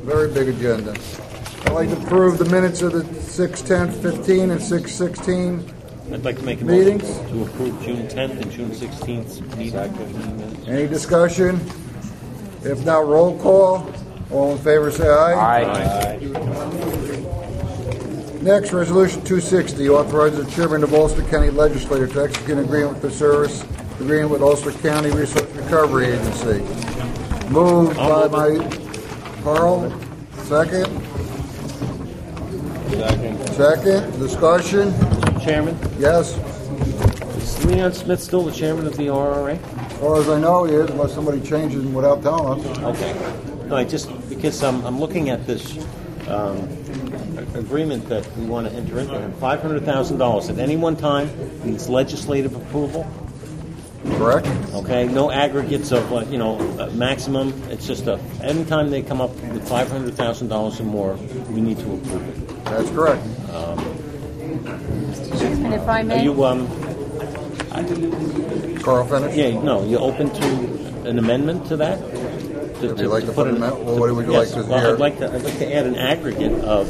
Very big agenda. I'd like to approve the minutes of the 6/10/15 and 6/16 I'd like to make a meetings. motion to approve June 10th and June 16th meetings. Any discussion? If not, roll call. All in favor, say aye. Aye. Next, Resolution 260, authorizes the chairman of Ulster County Legislature to execute an agreement with the service agreement with Ulster County Resource Recovery Agency. Moved by Carl. Second. Second. Discussion. Mr. Chairman, Yes. is Leon Smith still the chairman of the RRA? As far as I know, he is, unless somebody changes him without telling us. Okay. No, because I'm looking at this agreement that we want to enter into. $500,000 at any one time needs legislative approval. Correct? Okay, no aggregates of maximum. It's just anytime they come up with $500,000 or more, we need to approve it. That's correct. Mr. Chairman, if I Are may. you Carl, finish? Yeah, no, you open to an amendment to that? Would you like to put an amendment? Well, what would you like to Well, hear? I'd like to add an aggregate of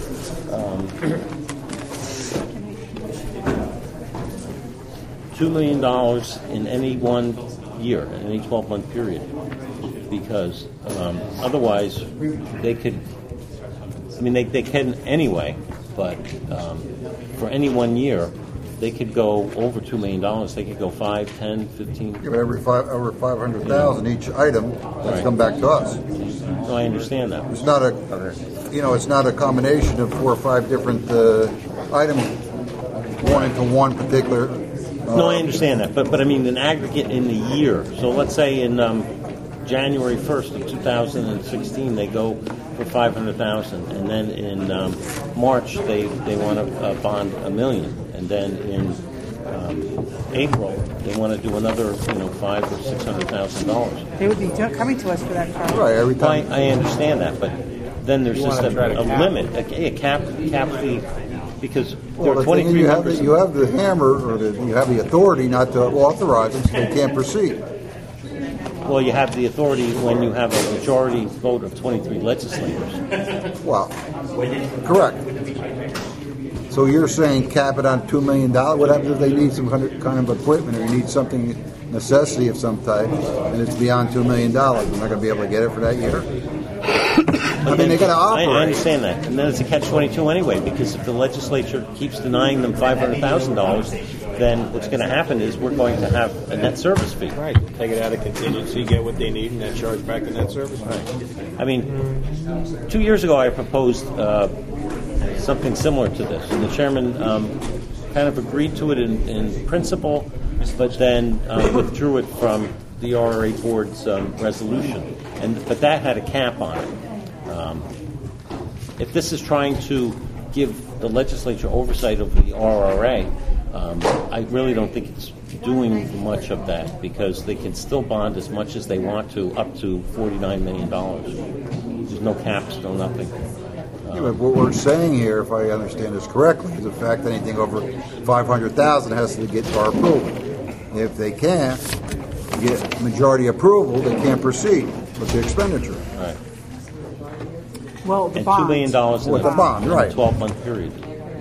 $2 million in any one year, in any 12-month period, because otherwise they could. I mean, they can anyway, but for any 1 year, they could go over $2 million. They could go 5, 10, 15. Yeah, but over 500,000 each item has Right. come back to us. No, I understand that. It's not it's not a combination of 4 or 5 different items going into one particular. No, I understand that, but I mean an aggregate in the year. So let's say in January 1st of 2016 they go for 500,000, and then in March they want to bond $1 million, and then in April they want to do another $500,000 or $600,000. They would be coming to us for that problem. Right, every time. I understand that, but then there's just a limit, a cap fee, because there are the thing is 23 members. you have the hammer, or you have the authority not to authorize them, so they can't proceed. Well, you have the authority when you have a majority vote of 23 legislators. Well, correct. So you're saying cap it on $2 million? What happens if they need some kind of equipment, or you need something, necessity of some type, and it's beyond $2 million? They're not going to be able to get it for that year? I mean, they got to operate. I understand that, and then it's a catch-22 anyway, because if the legislature keeps denying them $500,000, then what's going to happen is we're going to have a net service fee. Right. Take it out of contingency, get what they need, and then charge back the net service fee. Right. I mean, 2 years ago I proposed something similar to this, and the chairman kind of agreed to it in principle, but then withdrew it from the RRA board's resolution, but that had a cap on it. If this is trying to give the legislature oversight of the RRA, I really don't think it's doing much of that, because they can still bond as much as they want to, up to $49 million. There's no caps, no nothing. Yeah, but what we're saying here, if I understand this correctly, is the fact that anything over 500,000 has to get our approval. If they can't get majority approval, they can't proceed with the expenditure. Right. Well, the And bond. $2 million With the bond, right. in a 12-month period.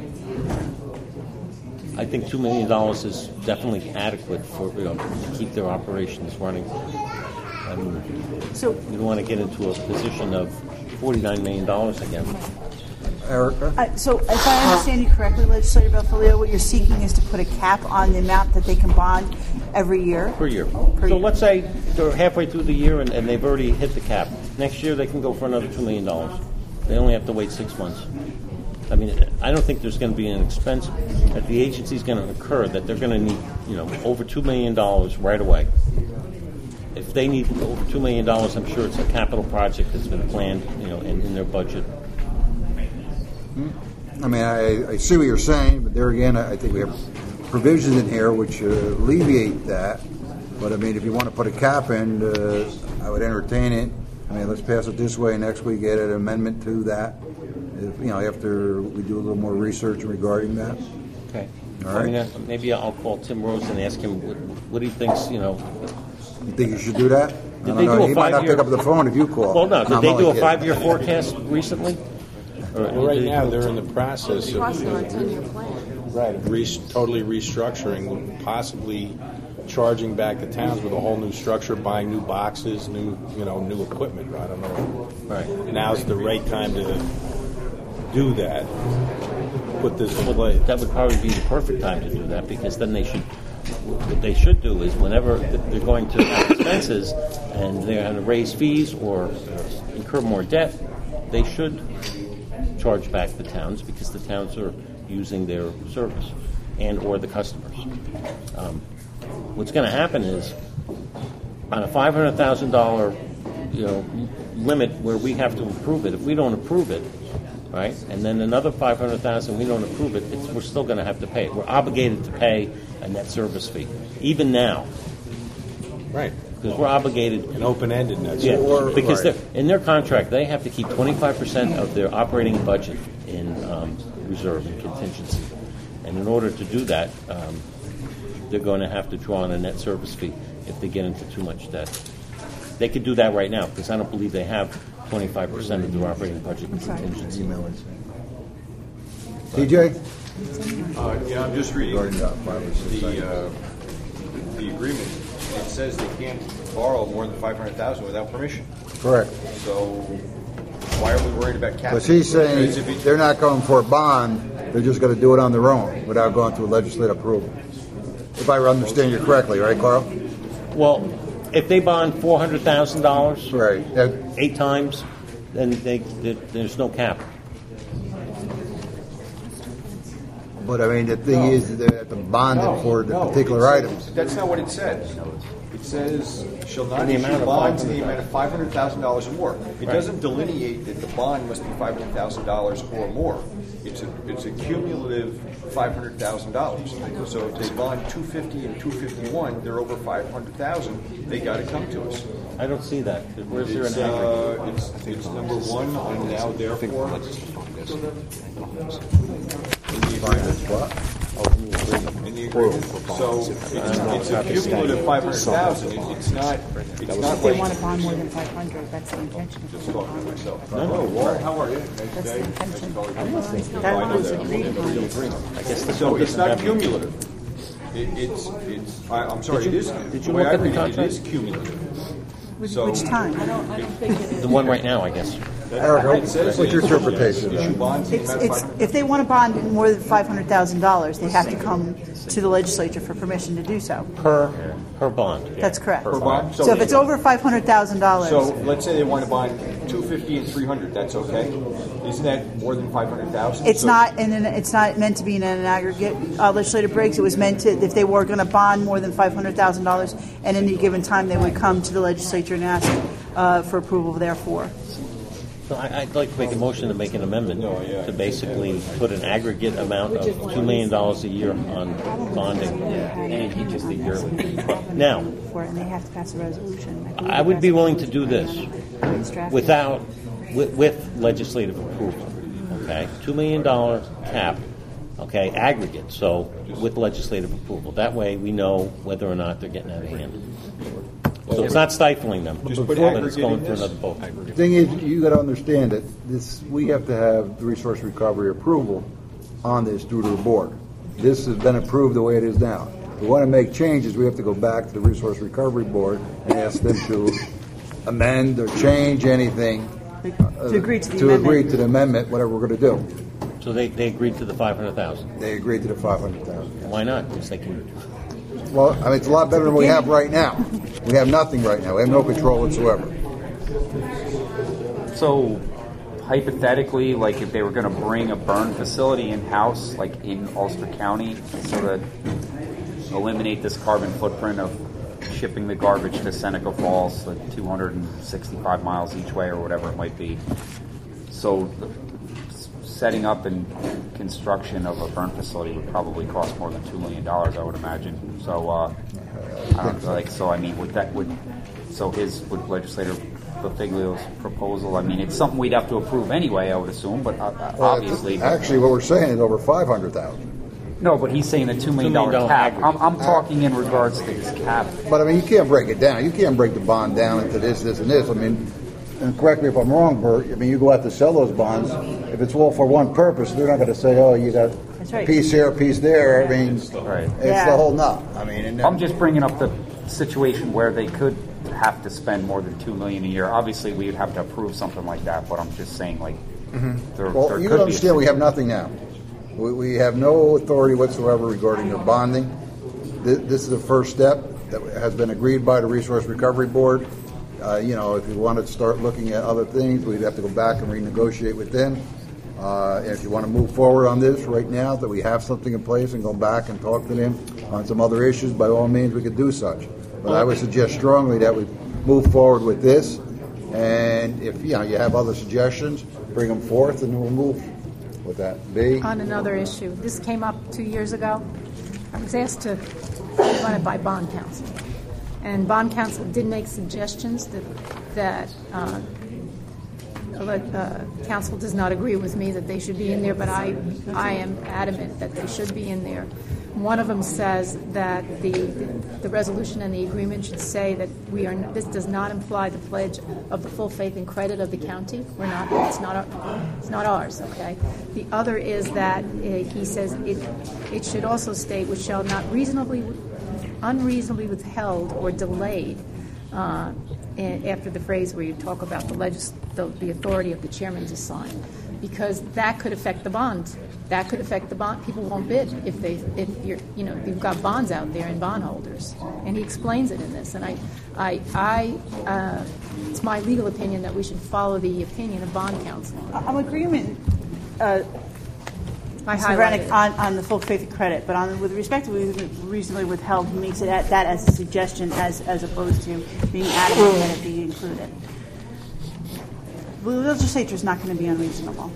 I think $2 million is definitely adequate for to keep their operations running. I mean, So, you don't want to get into a position of $49 million again. Erica? so if I understand you correctly, Legislator Belfilio, what you're seeking is to put a cap on the amount that they can bond every year? Per year. Per So year. let's say they're halfway through the year and they've already hit the cap. Next year they can go for another $2 million. They only have to wait 6 months. I mean, I don't think there's going to be an expense that the agency's going to incur that they're going to need, over $2 million right away. If they need over $2 million, I'm sure it's a capital project that's been planned, in their budget. I mean, I see what you're saying, but there again, I think we have provisions in here which alleviate that. But I mean, if you want to put a cap in, I would entertain it. I mean, let's pass it this way. Next week, get an amendment to that. After we do a little more research regarding that. Okay. All right. I mean, maybe I'll call Tim Rose and ask him what he thinks. You think you should do that? Did they do He a might not 5-year? pick up the phone if you call. Well, no. Did I'm they only do a kidding. 5-year forecast recently? Well, right now, they're in the process It's crossing our of 10-year plan. totally restructuring, possibly charging back the towns with a whole new structure, buying new boxes, new equipment. I don't know. Right. Now's the right time to do that. Put this in place. That would probably be the perfect time to do that, because then what they should do is whenever they're going to have expenses and they're going to raise fees or incur more debt, they should charge back the towns, because the towns are using their service and or the customers. What's going to happen is on a $500,000 limit where we have to approve it, if we don't approve it, right, and then another $500,000 we don't approve it, we're still going to have to pay it. We're obligated to pay a net service fee, even now, Right. because we're obligated. An open-ended net. Yeah, service. because right. in their contract they have to keep 25% of their operating budget in reserve and contingency, and in order to do that, they're going to have to draw on a net service fee if they get into too much debt. They could do that right now, because I don't believe they have 25% of their operating budget in contingency. TJ? Yeah, I'm just reading Regarding that 5 or 6 items. the agreement. It says they can't borrow more than $500,000 without permission. Correct. So why are we worried about capping? Because he's Because saying if it- they're not going for a bond, they're just going to do it on their own without going through legislative approval. If I understand you correctly, right, Carl? Well, if they bond $400,000 Right. 8 times, then there's no cap. But I mean, the thing is, they have to bond it for the particular it items. says- That's not what it says. It says shall not In the amount issue of bonds in the amount of $500,000 or more. It Right. doesn't delineate that the bond must be $500,000 or more. It's a cumulative $500,000. So if they bond 250 and 251, they're over 500,000. They got to come to us. I don't see that. Where's there It's, an aggregate? it's number 1 on now therefore. In the agreement. So it's a cumulative 500,000. It's not They like. want to bond more than 500. That's the intention. Just talking to myself. No, Walt, how are you? Nice That's day. the intention. I That know was that. agreed upon. I guess the So it's not have- cumulative. I'm sorry, it is. did you the way look I at the read it, contract? it is cumulative. So Which time? I don't think it is. The one right now, I guess. Erica, it says what's your it is. interpretation of Issue that? bonds in the amount of It's if they want to bond more than $500,000, they have to come to the legislature for permission to do so. Per bond. That's correct. Per bond? So if it's over $500,000, So let's say they want to bond 250 and 300. That's okay. Isn't that more than 500,000? it's not, and then it's not meant to be in an aggregate legislative breaks. It was meant to, if they were going to bond more than $500,000, and in any given time, they would come to the legislature and ask for approval. Therefore, So I'd like to make a motion to make an amendment to basically put an aggregate amount of $2 million a year on bonding. And just a yearly. Now, for it, and they have to pass a resolution. I would be willing to do this It's drafted. with legislative approval. Okay, $2 million cap. Okay, aggregate. So with legislative approval, that way we know whether or not they're getting out of hand. So it's not stifling them, Just put but it's aggregate going in for this. another vote. The thing is, you got to understand that we have to have the resource recovery approval on this due to the board. This has been approved the way it is now. If we want to make changes, we have to go back to the resource recovery board and ask them to amend or change anything. To agree to the to amendment. agree to the amendment, whatever we're going to do. So they agreed to the 500,000. They agreed to the 500,000. Why not? Because they can. Well, I mean, it's a lot better than we have right now. We have nothing right now. We have no control whatsoever. So, hypothetically, like if they were going to bring a burn facility in-house, like in Ulster County, so that eliminate this carbon footprint of shipping the garbage to Seneca Falls, like 265 miles each way or whatever it might be. So, setting up and construction of a burn facility would probably cost more than $2 million, I would imagine. So, I don't like. So, I mean, would Legislator Bafiglio's proposal? I mean, it's something we'd have to approve anyway, I would assume. But obviously, Actually, what we're saying is over 500,000. No, but he's saying a $2 million $2 million cap. aggregate. I'm talking in regards to his cap. But I mean, you can't break it down. You can't break the bond down into this, and this. I mean, and correct me if I'm wrong, Bert. I mean, you go out to sell those bonds. If it's all for one purpose, they're not going to say, "Oh, you got That's right. a piece here, a piece there." I mean, Right. it's Yeah. the whole nut. I mean, and I'm just bringing up the situation where they could have to spend more than $2 million a year. Obviously, we would have to approve something like that, but I'm just saying, like, there well, could you be. can understand we have nothing now. We have no authority whatsoever regarding their bonding. This is the first step that has been agreed by the Resource Recovery Board. You know, if you wanted to start looking at other things, we'd have to go back and renegotiate with them. And if you want to move forward on this right now, that we have something in place and go back and talk to them on some other issues, by all means, we could do such. But I would suggest strongly that we move forward with this. And if you have other suggestions, bring them forth, and we'll move with that. B. On another issue, this came up 2 years ago. I was asked to run it by bond counsel, and bond counsel did make suggestions that counsel does not agree with me that they should be in there, but I am adamant that they should be in there. One of them says that the resolution and the agreement should say that this does not imply the pledge of the full faith and credit of the county. It's not ours. Okay. The other is that he says it should also state which shall not unreasonably withheld or delayed. After the phrase where you talk about the authority of the chairman to sign, because that could affect the bonds. That could affect the bond. People won't bid if you've got bonds out there and bondholders, and he explains it in this. And it's my legal opinion that we should follow the opinion of bond counsel. I'm agreement. I Mr. highlighted Vranick it. on the full faith and credit, but with respect to reasonably withheld, he makes it that as a suggestion as opposed to being adamant that it be included. The legislature is not going to be unreasonable.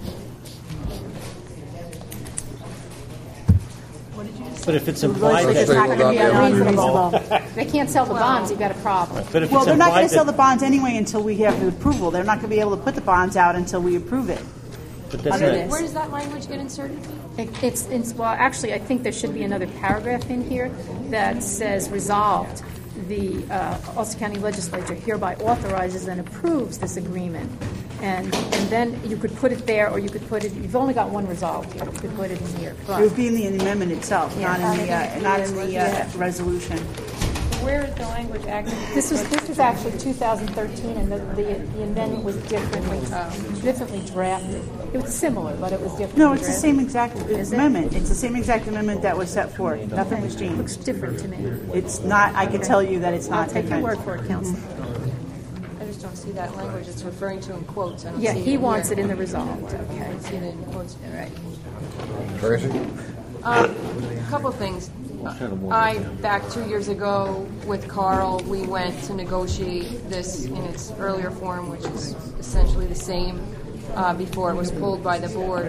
But if it's The implied legislature is not that, going to be unreasonable. They can't sell the bonds. You've got a problem. but if Well, it's they're not going implied to sell the that, bonds anyway until we have the approval. They're not going to be able to put the bonds out until we approve it. but that's under not- this. Where does that language get inserted? Well, actually, I think there should be another paragraph in here that says resolved. The Ulster County Legislature hereby authorizes and approves this agreement. And then you could put it there, or you could put it. You've only got one resolved here. You could put it in here. It would be in the amendment itself, not in the resolution. Where is the language actually? This was actually 2013, and the amendment was differently drafted. It was similar, but it was different. No, it's the same exact amendment. It's the same exact amendment that was set forth. Nothing was It looks changed. different to me. It's not. I can tell you that it's I'll not take your different. word for it, Counsel. I just don't see that language. It's referring to in quotes. I don't Yeah, see he wants here. it in the resolved. I don't see it in quotes. All right. Tracy? A couple things. Back 2 years ago with Carl, we went to negotiate this in its earlier form, which is essentially the same before it was pulled by the board.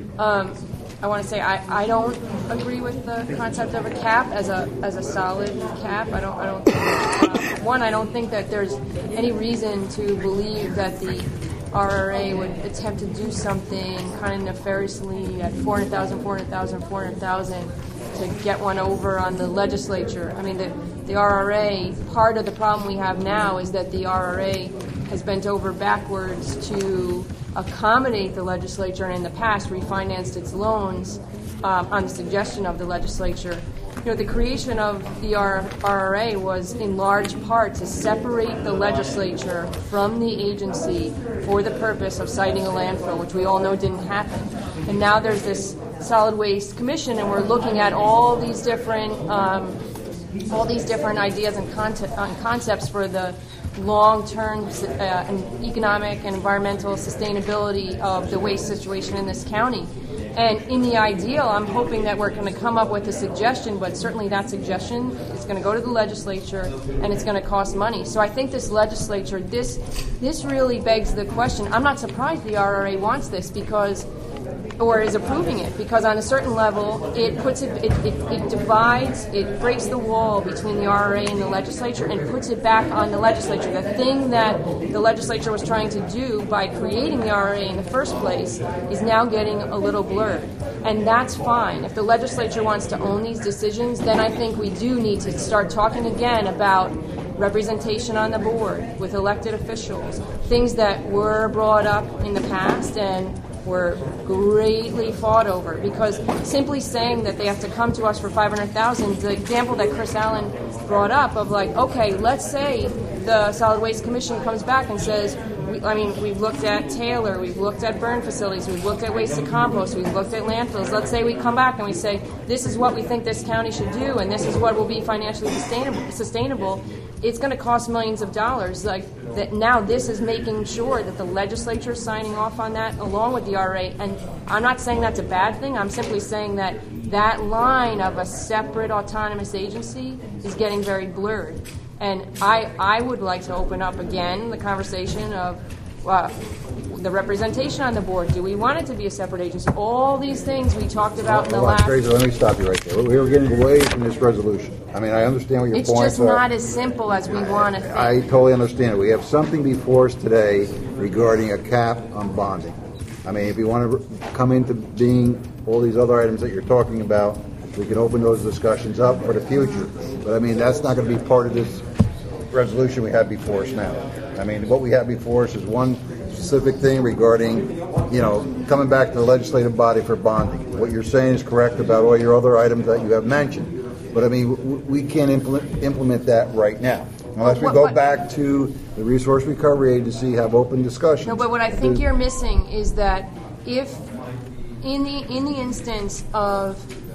I want to say I don't agree with the concept of a cap as a solid cap. I don't think, one, I don't think that there's any reason to believe that the RRA would attempt to do something kind of nefariously at 400,000 to get one over on the legislature. I mean, the RRA, part of the problem we have now is that the RRA has bent over backwards to accommodate the legislature, and in the past refinanced its loans on the suggestion of the legislature. You know, the creation of the RRA was in large part to separate the legislature from the agency for the purpose of siting a landfill, which we all know didn't happen. And now there's this Solid Waste Commission, and we're looking at all these different ideas and concepts for the long-term economic and environmental sustainability of the waste situation in this county. And in the ideal, I'm hoping that we're going to come up with a suggestion, but certainly that suggestion is going to go to the legislature and it's going to cost money. So I think this legislature, this really begs the question. I'm not surprised the RRA wants this because or is approving it, because on a certain level, it puts it divides, it breaks the wall between the RRA and the legislature and puts it back on the legislature. The thing that the legislature was trying to do by creating the RRA in the first place is now getting a little blurred. And that's fine. If the legislature wants to own these decisions, then I think we do need to start talking again about representation on the board with elected officials, things that were brought up in the past and were greatly fought over, because simply saying that they have to come to us for $500,000, the example that Chris Allen brought up of like, okay, let's say the Solid Waste Commission comes back and says, we've looked at Taylor, we've looked at burn facilities, we've looked at waste to compost, we've looked at landfills. Let's say we come back and we say, this is what we think this county should do, and this is what will be financially sustainable. It's going to cost millions of dollars. Like that. Now, this is making sure that the legislature is signing off on that, along with the RA. And I'm not saying that's a bad thing. I'm simply saying that that line of a separate autonomous agency is getting very blurred. And I would like to open up again the conversation of the representation on the board. Do we want it to be a separate agency? All these things we talked about in the last... Tracy, let me stop you right there. We were getting away from this resolution. I mean, I understand what your points are. It's just not as simple as we want to think. I totally understand it. We have something before us today regarding a cap on bonding. I mean, if you want to come into being all these other items that you're talking about, we can open those discussions up for the future. But, I mean, that's not going to be part of this resolution we have before us now. I mean, what we have before us is one specific thing regarding, coming back to the legislative body for bonding. What you're saying is correct about all your other items that you have mentioned. But, I mean, we can't implement that right now. Unless we go back to the Resource Recovery Agency, have open discussions. No, but what I think you're missing is that if in the instance of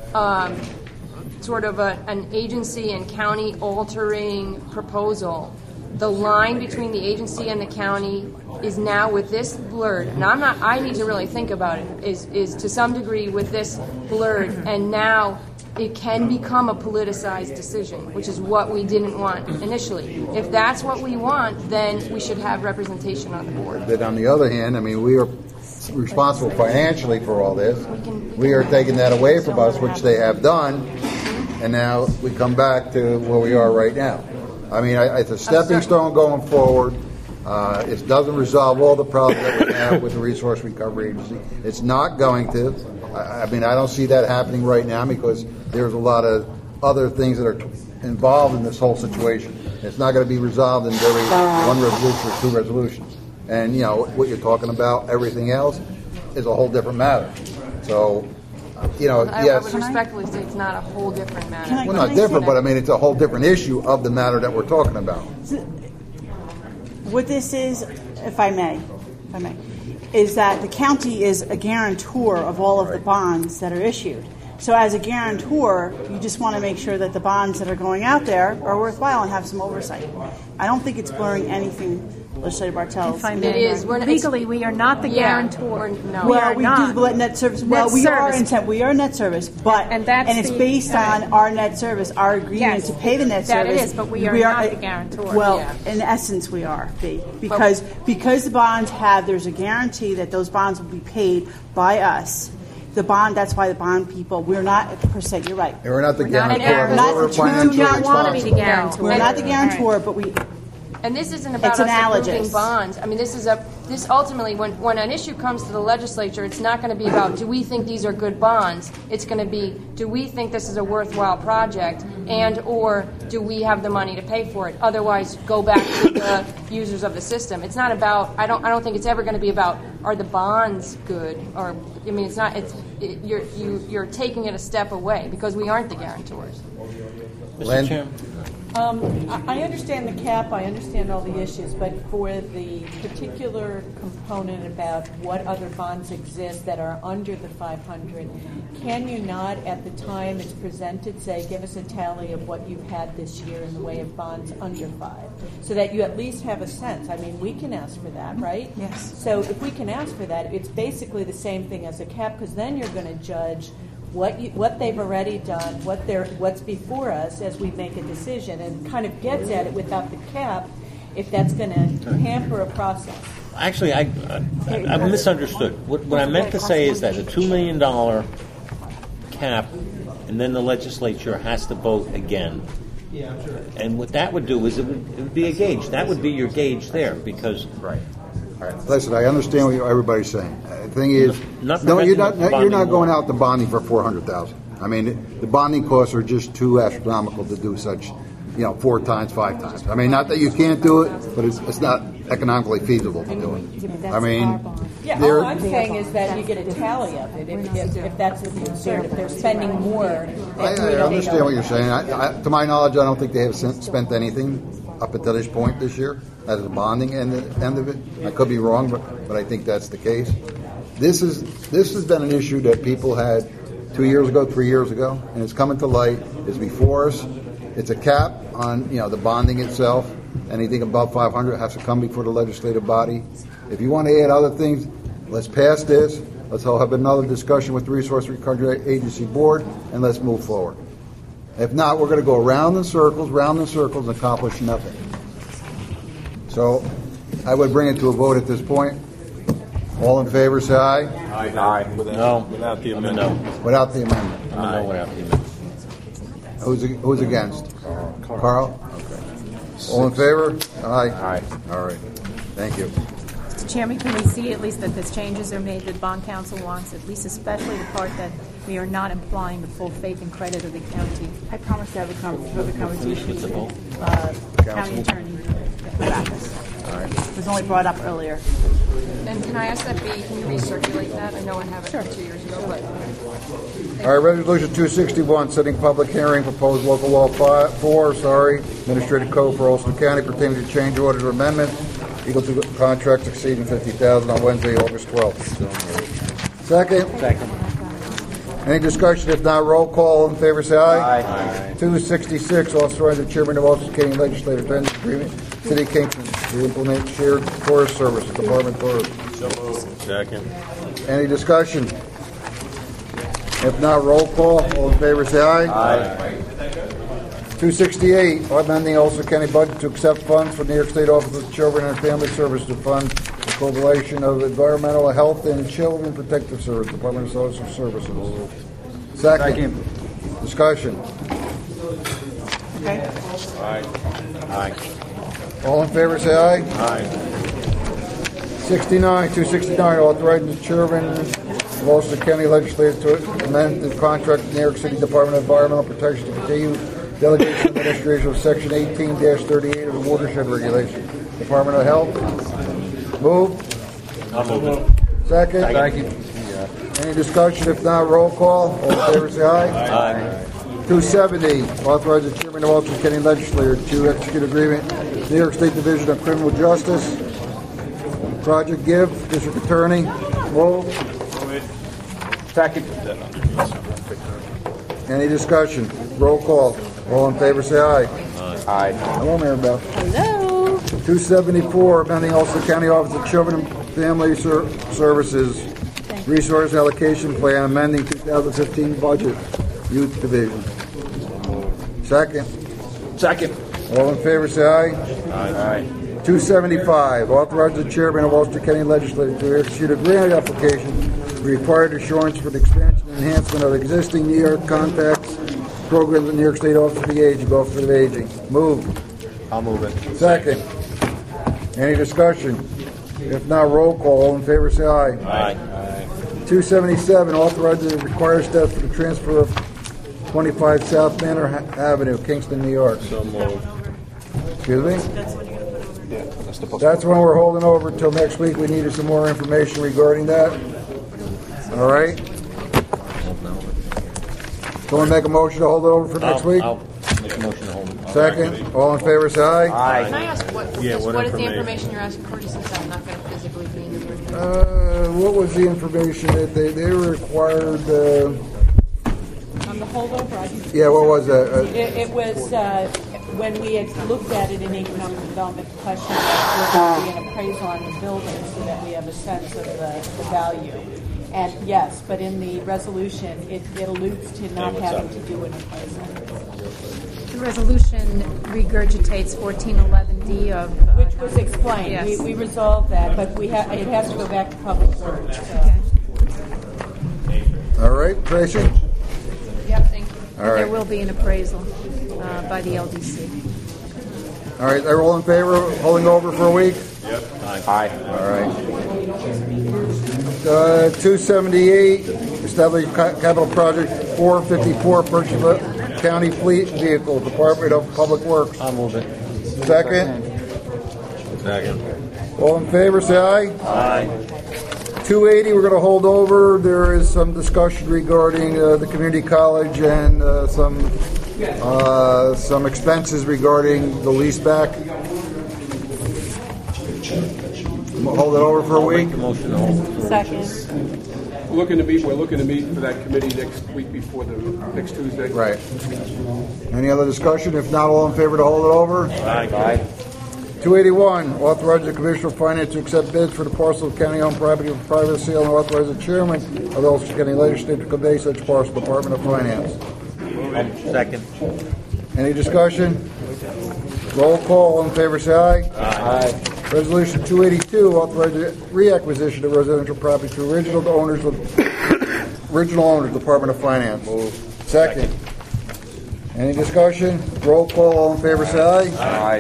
sort of an agency and county altering proposal, the line between the agency and the county is now with this blurred. And I need to really think about it, is to some degree with this blurred, and now it can become a politicized decision, which is what we didn't want initially. If that's what we want, then we should have representation on the board. But on the other hand, I mean, we are responsible financially for all this. We are taking that away from us, which they have done, and now we come back to where we are right now. I mean, it's a stepping stone going forward. It doesn't resolve all the problems that we have with the Resource Recovery Agency. It's not going to. I mean, I don't see that happening right now because there's a lot of other things that are involved in this whole situation. It's not going to be resolved in one resolution or two resolutions. And, what you're talking about, everything else, is a whole different matter. So, yes. I would respectfully say it's not a whole different matter. Well, not different, but I mean, it's a whole different issue of the matter that we're talking about. What this is, if I may, is that the county is a guarantor of all of the bonds that are issued. So as a guarantor, you just want to make sure that the bonds that are going out there are worthwhile and have some oversight. I don't think it's blurring anything, Legislator Bartels. It is. Legally, we are not the guarantor. No. Well, we do the net service. We are net service, but and it's based on our net service, our agreement to pay the net service. That it is, but we are not the guarantor. Well, in essence, we are, because the bonds there's a guarantee that those bonds will be paid by us. The bond, that's why the bond people, we're not, per se, you're right. We're not the guarantor. We do not want to be the guarantor. We're not the guarantor, but we... And this isn't about us approving bonds. I mean, this ultimately, when an issue comes to the legislature, it's not going to be about, do we think these are good bonds? It's going to be, do we think this is a worthwhile project, and or do we have the money to pay for it? Otherwise, go back to the users of the system. It's not about. I don't think it's ever going to be about, are the bonds good? Or I mean, it's not. You're taking it a step away because we aren't the guarantors. Mr. Chairman. I understand the cap, I understand all the issues, but for the particular component about what other bonds exist that are under the 500, can you not, at the time it's presented, say, give us a tally of what you've had this year in the way of bonds under 5, so that you at least have a sense? I mean, we can ask for that, right? Yes. So if we can ask for that, it's basically the same thing as a cap, because then you're going to judge what they've already done, what's before us as we make a decision, and kind of gets at it without the cap. if that's going to hamper a process. Actually, I misunderstood. What I meant to say is that a $2 million cap, and then the legislature has to vote again. And what that would do is it would be a gauge. That would be your gauge there, because Listen, I understand what everybody's saying. The thing is, Not no, you're preventing not. the You're not bonding going war. out to bonding for $400,000. I mean, the bonding costs are just too astronomical to do such, 4 times, 5 times. I mean, not that you can't do it, but it's not economically feasible to do it. I mean, Yeah, there- all I'm saying is that you get a tally of it, if that's the concern, if they're spending more. I understand what you're saying. To my knowledge, I don't think they have spent anything up until this point this year as a bonding end of it. I could be wrong, but I think that's the case. This has been an issue that people had 2 years ago, 3 years ago, and it's coming to light. It's before us. It's a cap on the bonding itself. Anything above 500 has to come before the legislative body. If you want to add other things, let's pass this. Let's have another discussion with the Resource Recovery Agency Board, and let's move forward. If not, we're going to go round in circles, and accomplish nothing. So I would bring it to a vote at this point. All in favor, say aye. Aye. No. Without the I'm a amendment. no. Without the amendment. I'm a no without the amendment. Who's against? Carl? Okay. All in favor? Aye. Aye. All right. Thank you. Mr. Chairman, can we see at least that the changes are made that bond council wants, at least especially the part that we are not implying the full faith and credit of the county? I promised to have a conversation With the vote. with county attorney Backus. It was only brought up earlier. And can I ask that B, can you recirculate that? I know I have it from 2 years ago, but All right, Resolution 261, setting public hearing, proposed local law 4, Administrative Code for Olson County pertaining to change orders or amendments equal to contracts exceeding $50,000 on Wednesday, August 12th. Second? Second. Any discussion? If not, roll call. All in favor, say aye. Aye. 266, authorize the chairman of Olson County Legislative Vendor Agreement, City of Kingston, to implement shared tourist services, Department of Tourism. Second. Any discussion? If not, roll call. All in favor, say aye. Aye. 268, amending Ulster County budget to accept funds from the New York State Office of Children and Family Services to fund the coalition of Environmental Health and Children Protective Service, Department of Social Services. Second. Discussion. Okay? Aye. All in favor, say aye. Aye. 269, authorizing the chairman of Ulster County Legislature to amend the contract with the New York City Department of Environmental Protection to continue delegation of administration of Section 18-38 of the Watershed Regulation. Department of Health. Move. I'll move it. Second. Any discussion? If not, roll call. All in favor, say aye. Aye. 270, authorize the chairman of Ulster County Legislature to execute agreement with New York State Division of Criminal Justice. Project Give, District Attorney. Move. Second. Any discussion? Roll call. All in favor, say aye. Aye. Hello, Mary Beth. Hello. 274, amending Ulster County Office of Children and Family Services Resource Allocation Plan, amending 2015 budget, Youth Division. Second. Second. All in favor, say aye. Aye. 275, authorize the chairman of Ulster County Legislature to execute a grant application for required assurance for the expansion and enhancement of existing New York contacts programs in New York State Office of the Aging, Office of Aging. Move. I'll move it. Second. Any discussion? If not, roll call. All in favor, say aye. Aye. 277, authorize the required steps for the transfer of 25 South Manor Avenue, Kingston, New York. So moved. Excuse me? That's when we're holding over until next week. We needed some more information regarding that. All right? Someone make a motion to hold it over for next week? I'll make a motion to hold it. Second. All in favor, say aye. can I ask what Yeah, is what the information? information you're asking for, just since I'm not going to physically be in the room? What was the information that they were required? On the holdover, I just- Yeah, what was that? It was, when we had looked at it in economic development question, there would be an appraisal on the building so that we have a sense of the value. And yes, but in the resolution, it alludes to not what's having up? to do an appraisal, The resolution regurgitates 1411D of... which was explained. Yes. We resolved that, but it has to go back to Public Works. So. Okay. All right, Tracy? Yep, thank you. All right. There will be an appraisal by the LDC. All right, they're all in favor of holding over for a week? Aye. All right. 278, establish capital project 454, purchase of county fleet vehicle, Department of Public Works. I'll move it. Second. Second. All in favor, say aye. Aye. 280, we're going to hold over. There is some discussion regarding the community college and some expenses regarding the lease back. Hold it over for a week. Motion to hold. Second. We're looking to meet for that committee next week before the next Tuesday. Right. Any other discussion? If not, all in favor to hold it over? Aye. 281, authorize the Commissioner of Finance to accept bids for the parcel of county-owned property for private sale and authorize the chairman of the Ulster County Legislature to convey such parcel to the Department of Finance. Second. Any discussion? Roll call. All in favor, say aye. Aye. Resolution 282, authorize the reacquisition of residential property to original owners, Department of Finance. Second. Any discussion? Roll call. All in favor, say aye. Aye.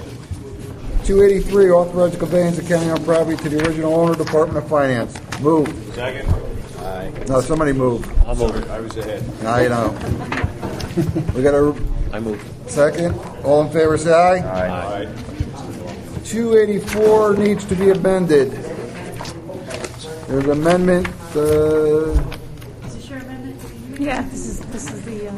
283, authorize the conveyance of county-owned property to the original owner, Department of Finance. Move. Second. Aye. No, somebody move. I'll move it. I was ahead. Now you know. We got a I move. second. All in favor, say aye. Aye. 284 needs to be amended. There's amendment. Yeah, this is the...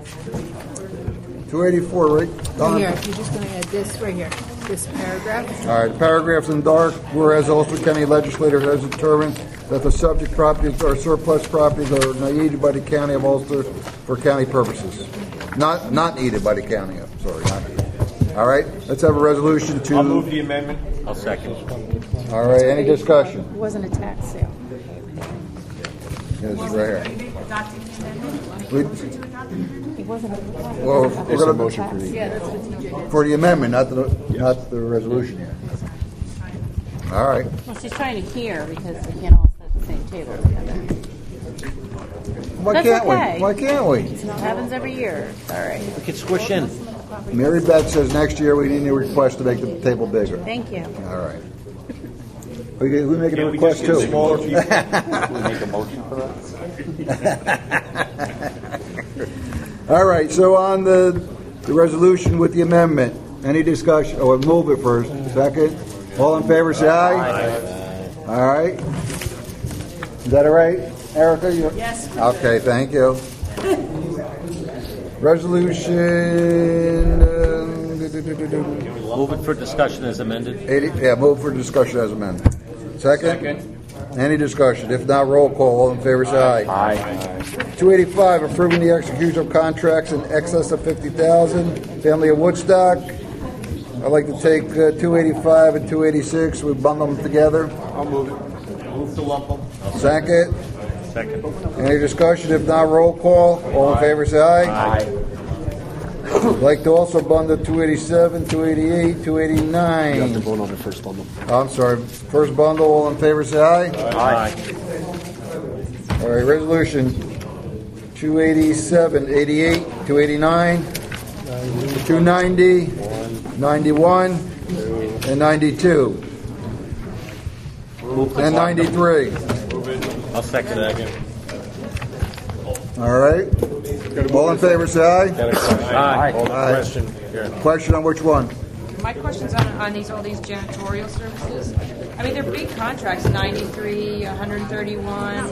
284, right? Don? Here, you're just going to add this right here, this paragraph. All right, paragraphs in dark. Whereas the Ulster County Legislature has determined that the subject properties are surplus properties that are not needed by the County of Ulster for county purposes. Not needed by the county. I'm sorry, not needed. All right, let's have a resolution to. I'll move the amendment. I'll second. All right, any discussion? It wasn't a tax sale. Yes, right here. We, It wasn't a... well, we're going to motion Yeah, that's what it's... for the amendment, not the resolution yet. All right. Well, she's trying to hear because we can't all sit at the same table together. Why That's can't okay. we? Why can't we? It happens every year. All right. We could squish in. Mary Beth says next year we need a request to make the table bigger. Thank you. All right. We making a Can't we just request get too. smaller people? Can we make a motion for that? All right. So on the resolution with the amendment, any discussion? Oh, move it first. Second. All in favor, say aye. All right. Is that all right, Erica? Yes. Okay. Thank you. Resolution. Move it for discussion as amended. 80, yeah, move for discussion as amended. Second? Any discussion? If not, roll call. All in favor, say aye. Aye. 285, approving the execution of contracts in excess of $50,000. Family of Woodstock. I'd like to take 285 and 286. We bundle them together. I'll move it. Move to lump them. Second? Second. Any discussion? If not, roll call. All in favor, say aye. Aye. I'd like to also bundle 287, 288, 289. You have to vote on the first bundle. I'm sorry. First bundle, all in favor, say aye. Aye. All right, resolution 287, 88, 289, 290, 91, and 92, and 93. I'll second that. All right. All in favor, say aye. Got a question. Aye. Hold on, Aye. question. Here. Question on which one? My question's on all these janitorial services. I mean, they're big contracts, 93, 131,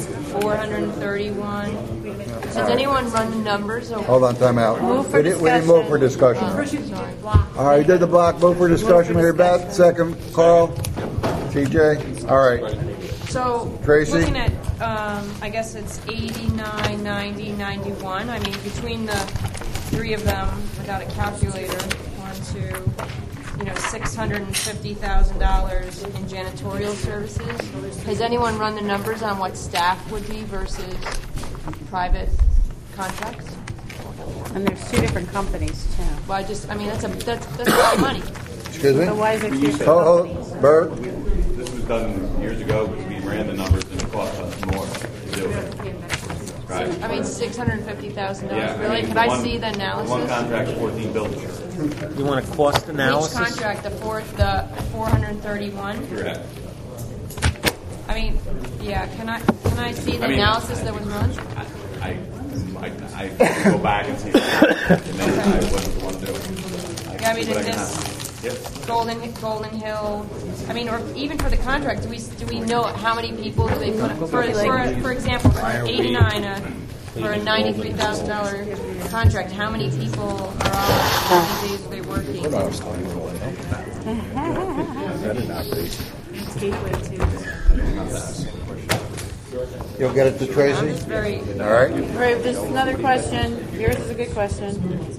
431. Does anyone run the numbers? Or Hold on, time out. Move for We didn't move for discussion. All right, did the block, move for discussion. Mary Beth, second. Carl, TJ. All right. So, Tracy? looking at, I guess it's 89, 90, 91. I mean, between the three of them, without a calculator, 1, 2, $650,000 in janitorial services. Has anyone run the numbers on what staff would be versus private contracts? And there's two different companies too. Well, that's a lot of money. Excuse me? So why is there two different Oh, companies? Bert? This was done years ago, but we ran the numbers and it cost us more to do it. Right. $650,000. Yeah, Really? mean, Could I one- see the analysis? One contract, 14 buildings. You want a cost Each analysis? contract, the 431. Correct. I mean, yeah. Can I see the analysis that was run? I go back and see that, and then I wasn't the one doing it. Yeah, I mean, But is can this Yep. Golden Hill? I mean, or even for the contract, do we know how many people do they put? For example, for 89, for a $93,000 contract, how many people are on? How many days are they working? You'll get it to Tracy? I'm just very. All right. All right, this is another question. Yours is a good question.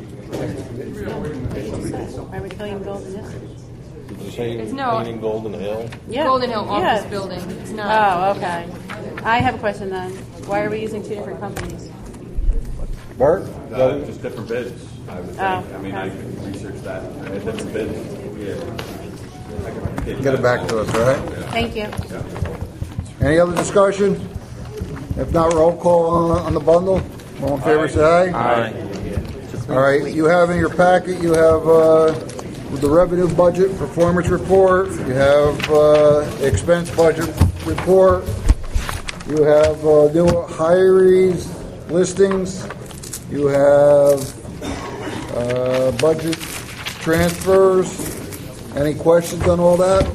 Why are we calling him Golden Hill? Did you say It's no- painting Golden Hill? Yeah. Golden Hill office Yeah. building. It's not. Oh, okay. I have a question then. Why are we using two different companies? Bert? Just different bids, I would think. I mean, I could research that. Different bids. Yeah. I could Get it back to us, all right? Thank you. Any other discussion? If not, roll call on the bundle. All in favor, say aye. Aye. All right, you have in your packet, you have the revenue budget performance report, you have expense budget report, you have new hirees listings, you have budget transfers. Any questions on all that?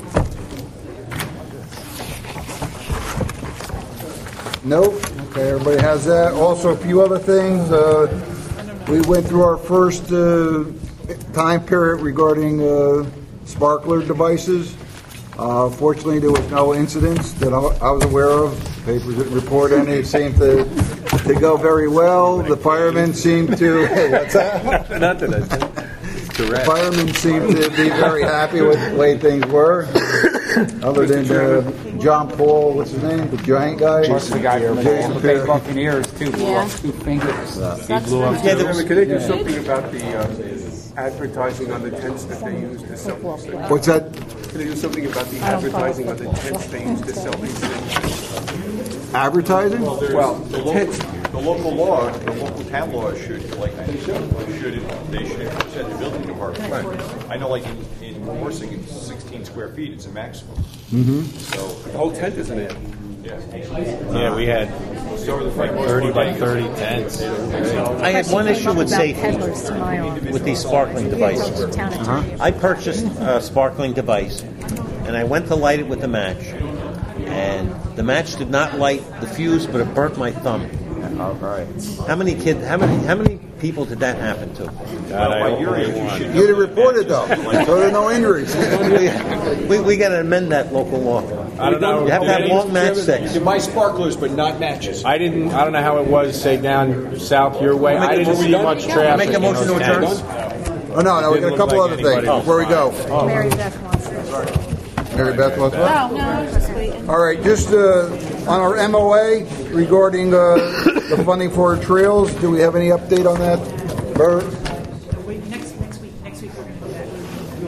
Nope. Okay, everybody has that. Also, a few other things. We went through our first time period regarding sparkler devices. Fortunately, there was no incidents that I was aware of. Papers didn't report any. It seemed to go very well. The firemen seemed to. Hey, what's that? Nothing. The firemen seemed to be very happy with the way things were. Other than John Paul, what's his name? The giant guy? The guy from the Jason Bay Pierre. Buccaneers too blew off 2 fingers. Can they do something about the advertising on the tents that they use to sell these things? What's that? Can they do something about the advertising on the tents they use to sell these things? Advertising? Well, the tents. The local town law should send the building department. I know, like in Worsing, it's 16 square feet. It's a maximum. So The whole tent isn't it? Yeah, we had so are the framework 30 by 30 tents. I had one issue with safety with these sparkling devices. I purchased a sparkling device, and I went to light it with the match, and the match did not light the fuse, but it burnt my thumb. All right. How many people did that happen to? by your age, you should You'd have reported though, so there are no injuries. We got to amend that local law. I don't know. You have to have long matchsticks. You buy sparklers, but not matches. I don't know how it was, say, down south your way. I didn't see much traffic. Make a motion to in those adjourn. tents. Oh, no, we got a couple other things before we go. Mary Beth wants to. Mary Beth wants what? Oh, no, I was just waiting. All right, just on our MOA regarding the funding for trails, do we have any update on that, Bert? Next week we're going to do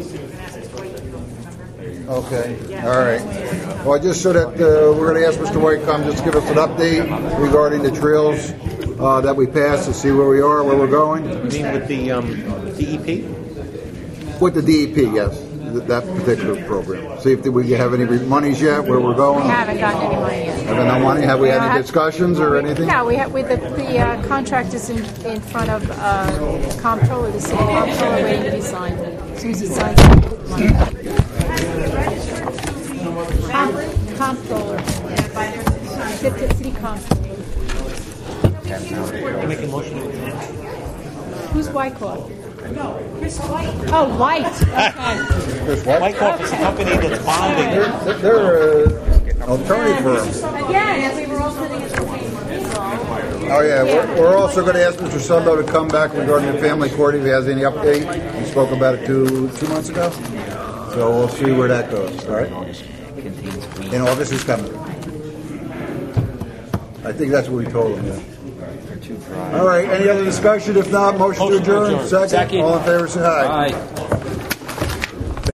that. Okay, all right. Well, just so that we're going to ask Mr. Whitecomb just to give us an update regarding the trails that we passed to see where we are, where we're going. You mean with the DEP? With the DEP, yes, that particular program. See if we have any monies yet, where we're going. We haven't gotten any money yet. Haven't no money? Have we had any discussions or anything? Yeah, we have. The contract is in front of comptroller, the city comptroller, waiting to be signed. As soon as he signs it, money. Comptroller. City comptroller. Make a motion to adjourn. Who's Wyckoff? Oh, White. Okay. Wyckoff is a company that's bonding. They're an attorney firm. Again, we were all sitting at the same table. Oh, yeah, we're also going to ask Mr. Sundell to come back regarding the family court if he has any update. We spoke about it two months ago. So we'll see where that goes, all right? In August is coming. I think that's what we told him, yeah. All right, any other discussion? If not, motion to adjourn. Second. All in favor, say aye. Aye.